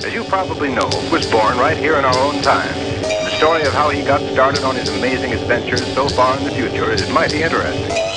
as you probably know, was born right here in our own time. The story of how he got started on his amazing adventures so far in the future is mighty interesting.